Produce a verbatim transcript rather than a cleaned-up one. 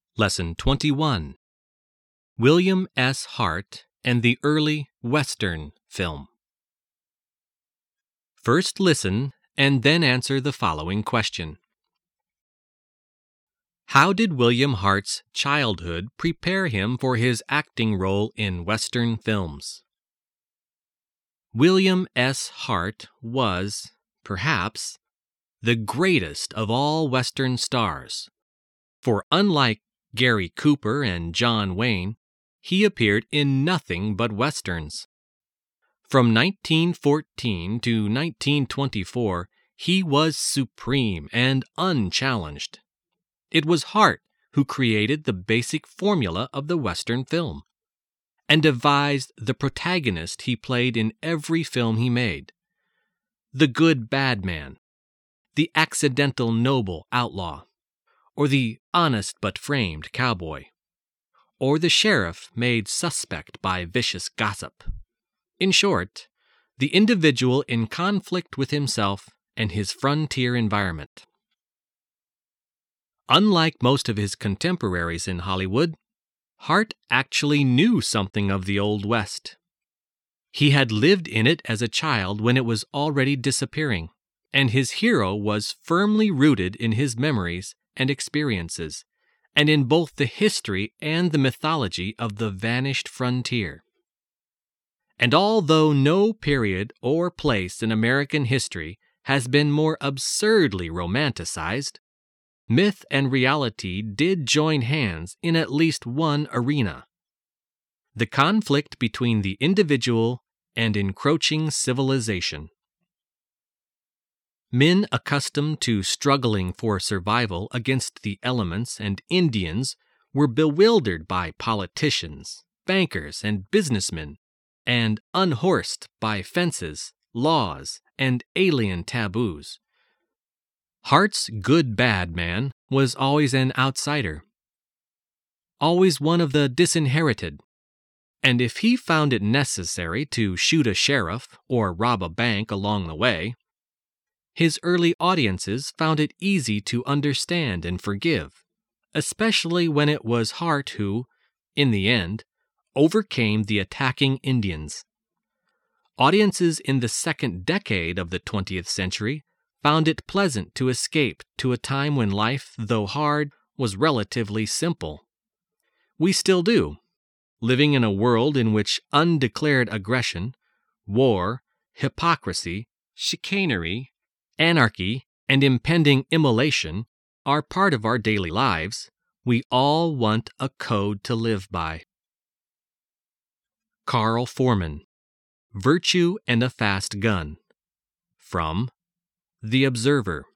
Lesson twenty-one. William S. Hart and the Early Western Film. First listen and then answer the following question. How did William Hart's childhood prepare him for his acting role in Western films? William S. Hart was, perhaps, the greatest of all Western stars, for unlike Gary Cooper and John Wayne, he appeared in nothing but Westerns. From nineteen fourteen to nineteen twenty-four, he was supreme and unchallenged. It was Hart who created the basic formula of the Western film and devised the protagonist he played in every film he made: the good bad man, the accidental noble outlaw, or the honest but framed cowboy, or the sheriff made suspect by vicious gossip. In short, the individual in conflict with himself and his frontier environment. Unlike most of his contemporaries in Hollywood, Hart actually knew something of the Old West. He had lived in it as a child when it was already disappearing, and his hero was firmly rooted in his memories and experiences, and in both the history and the mythology of the vanished frontier. And although no period or place in American history has been more absurdly romanticized, myth and reality did join hands in at least one arena: the conflict between the individual and encroaching civilization. Men accustomed to struggling for survival against the elements and Indians were bewildered by politicians, bankers, and businessmen, and unhorsed by fences, laws, and alien taboos. Hart's good bad man was always an outsider, always one of the disinherited, and if he found it necessary to shoot a sheriff or rob a bank along the way, his early audiences found it easy to understand and forgive, especially when it was Hart who, in the end, overcame the attacking Indians. Audiences in the second decade of the twentieth century found it pleasant to escape to a time when life, though hard, was relatively simple. We still do, living in a world in which undeclared aggression, war, hypocrisy, chicanery, anarchy, and impending immolation are part of our daily lives. We all want a code to live by. Carl Foreman, Virtue and a Fast Gun. From The Observer.